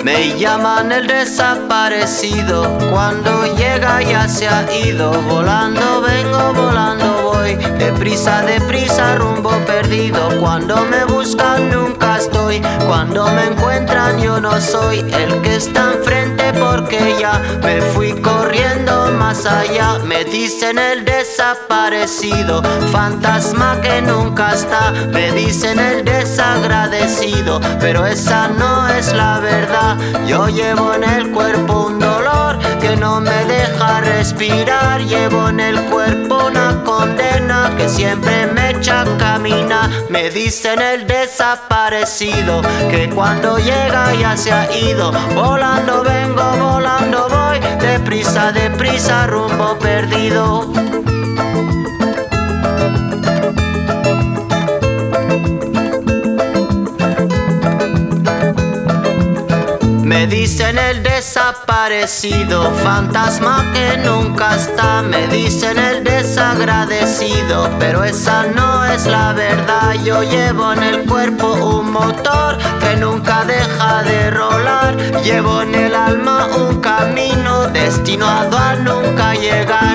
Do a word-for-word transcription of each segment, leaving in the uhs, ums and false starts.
Me llaman el desaparecido, cuando llega ya se ha ido. Volando vengo, volando voy, deprisa, deprisa, rumbo perdido. Cuando me buscan nunca estoy, cuando me encuentran yo no soy el que está enfrente, porque ya me fui corriendo más allá. Me dicen el desaparecido, fantasma que nunca está. Me dicen el desagradecido, pero esa no es la verdad. Yo llevo en el cuerpo un dolor que no me deja respirar. Llevo en el cuerpo una condena que siempre me echa a caminar. Me dicen el desaparecido, que cuando llega ya se ha ido. Volando vengo, volando voy, deprisa, deprisa, rumbo perdido. Me dicen el desaparecido, fantasma que nunca está. Me dicen el desagradecido, pero esa no es la verdad. Yo llevo en el cuerpo un motor que nunca deja de rolar. Llevo en el alma un camino destinado a nunca llegar.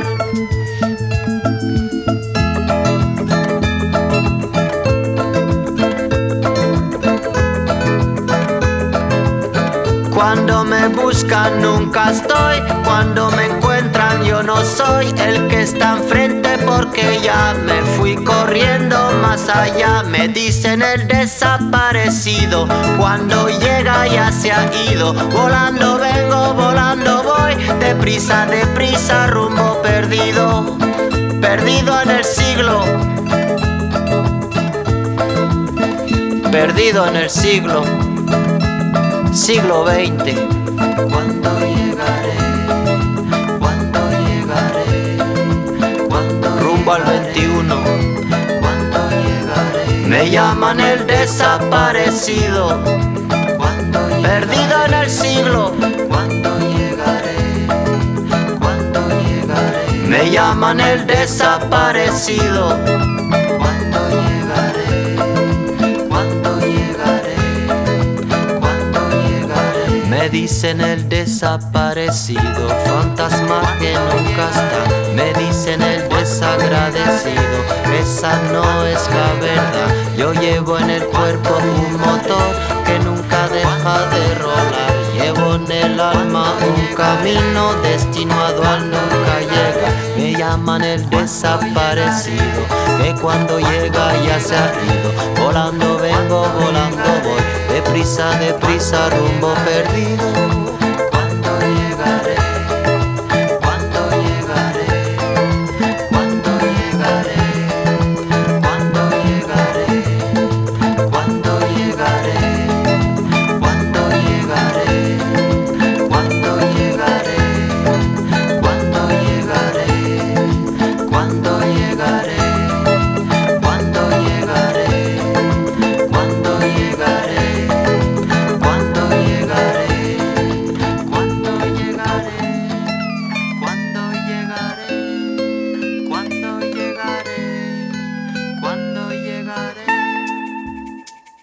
Cuando me buscan nunca estoy, cuando me encuentran yo no soy el que está enfrente, porque ya me fui corriendo más allá. Me dicen el desaparecido, cuando llega ya se ha ido. Volando vengo, volando voy, deprisa, deprisa, rumbo perdido. Perdido en el siglo, perdido en el siglo siglo veinte. Cuando llegaré, cuando llegaré, cuando rumbo al veintiuno. Cuando llegaré, me llaman el desaparecido, cuando perdido en el siglo. Cuando llegaré, cuando llegaré, me llaman el desaparecido. Cuando llegaré, cuando llegaré, cuando llegaré. Me dicen el desaparecido, fantasma que nunca está. Me dicen el desagradecido, esa no es la verdad. Yo llevo en el cuerpo un motor que nunca deja de rolar. Llevo en el alma un camino destinado a nunca llegar. Me llaman el desaparecido, que cuando llega ya se ha ido. Volando vengo, volando voy, deprisa, deprisa, rumbo perdido.